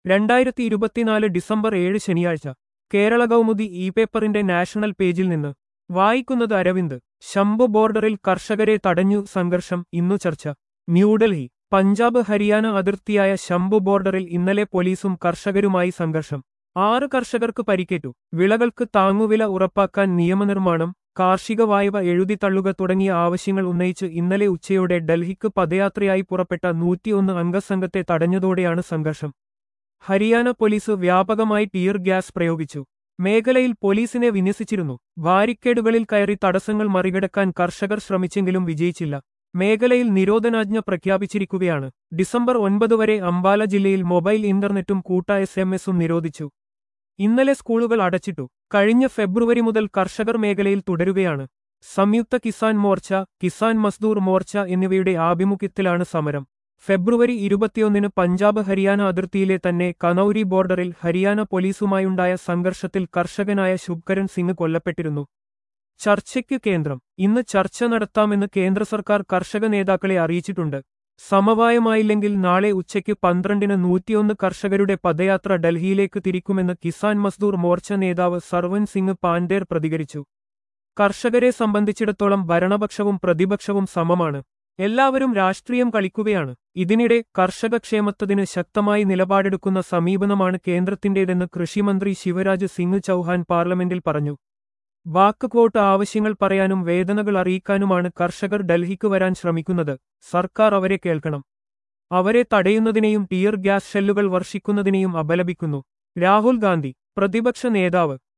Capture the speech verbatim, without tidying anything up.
രണ്ടായിരത്തി ഇരുപത്തിനാല് ഡിസംബർ ഏഴ് ശനിയാഴ്ച കേരള കൗമുദി ഇ പേപ്പറിന്റെ നാഷണൽ പേജിൽ നിന്ന് വായിക്കുന്നത് അരവിന്ദ്. ശംഭു ബോർഡറിൽ കർഷകരെ തടഞ്ഞു സംഘർഷം, ഇന്നു ചർച്ച. ന്യൂഡൽഹി. പഞ്ചാബ് ഹരിയാന അതിർത്തിയായ ശംഭു ബോർഡറിൽ ഇന്നലെ പോലീസും കർഷകരുമായി സംഘർഷം. ആറ് കർഷകർക്ക് പരിക്കേറ്റു. വിളകൾക്ക് താങ്ങുവില ഉറപ്പാക്കാൻ നിയമനിർമ്മാണം, കാർഷിക വായ്പ എഴുതിത്തള്ളുക തുടങ്ങിയ ആവശ്യങ്ങൾ ഉന്നയിച്ച് ഇന്നലെ ഉച്ചയോടെ ഡൽഹിക്ക് പദയാത്രയായി പുറപ്പെട്ട നൂറ്റിയൊന്ന് അംഗസംഘത്തെ തടഞ്ഞതോടെയാണ് സംഘർഷം. ഹരിയാന പോലീസ് വ്യാപകമായി ടിയർ ഗ്യാസ് പ്രയോഗിച്ചു. മേഖലയിൽ പോലീസിനെ വിന്യസിച്ചിരുന്നു. ബാരിക്കേഡുകളിൽ കയറി തടസ്സങ്ങൾ മറികടക്കാൻ കർഷകർ ശ്രമിച്ചെങ്കിലും വിജയിച്ചില്ല. മേഖലയിൽ നിരോധനാജ്ഞ പ്രഖ്യാപിച്ചിരിക്കുകയാണ്. ഡിസംബർ ഒൻപത് വരെ അംബാല ജില്ലയിൽ മൊബൈൽ ഇന്റർനെറ്റും കൂട്ട എസ് എം എസും നിരോധിച്ചു. ഇന്നലെ സ്കൂളുകൾ അടച്ചിട്ടു. കഴിഞ്ഞ ഫെബ്രുവരി മുതൽ കർഷകർ മേഖലയിൽ തുടരുകയാണ്. സംയുക്ത കിസാൻ മോർച്ച, കിസാൻ മസ്ദൂർ മോർച്ച എന്നിവയുടെ ആഭിമുഖ്യത്തിലാണ് സമരം. ഫെബ്രുവരി ഇരുപത്തിയൊന്നിന് പഞ്ചാബ് ഹരിയാന അതിർത്തിയിലെ തന്നെ കനൌരി ബോർഡറിൽ ഹരിയാന പോലീസുമായുണ്ടായ സംഘർഷത്തിൽ കർഷകനായ ശുഭ്കരൺ സിംഗ് കൊല്ലപ്പെട്ടിരുന്നു. ചർച്ചയ്ക്ക് കേന്ദ്രം. ഇന്ന് ചർച്ച നടത്താമെന്ന് കേന്ദ്ര സർക്കാർ കർഷക നേതാക്കളെ അറിയിച്ചിട്ടുണ്ട്. സമവായമായില്ലെങ്കിൽ നാളെ ഉച്ചയ്ക്ക് പന്ത്രണ്ടിന് നൂറ്റിയൊന്ന് കർഷകരുടെ പദയാത്ര ഡൽഹിയിലേക്ക് തിരിക്കുമെന്ന് കിസാൻ മസ്ദൂർ മോർച്ച നേതാവ് സർവൻ സിംഗ് പാൻഡേർ പ്രതികരിച്ചു. കർഷകരെ സംബന്ധിച്ചിടത്തോളം ഭരണപക്ഷവും പ്രതിപക്ഷവും സമമാണ്. എല്ലാവരും രാഷ്ട്രീയം കളിക്കുകയാണ്. ഇതിനിടെ കർഷക ക്ഷേമത്തിന് ശക്തമായി നിലപാടെടുക്കുന്ന സമീപനമാണ് കേന്ദ്രത്തിന്റേതെന്ന് കൃഷിമന്ത്രി ശിവരാജ് സിംഗ് ചൌഹാൻ പാർലമെന്റിൽ പറഞ്ഞു. വാക്ക് ക്വോട്ട് ആവശ്യങ്ങൾ പറയാനും വേദനകൾ അറിയിക്കാനുമാണ് കർഷകർ ഡൽഹിക്ക് വരാൻ ശ്രമിക്കുന്നത്. സർക്കാർ അവരെ കേൾക്കണം. അവരെ തടയുന്നതിനെയും ടിയർ ഗ്യാസ് ഷെല്ലുകൾ വർഷിക്കുന്നതിനെയും അപലപിക്കുന്നു. രാഹുൽ ഗാന്ധി. പ്രതിപക്ഷ നേതാവ്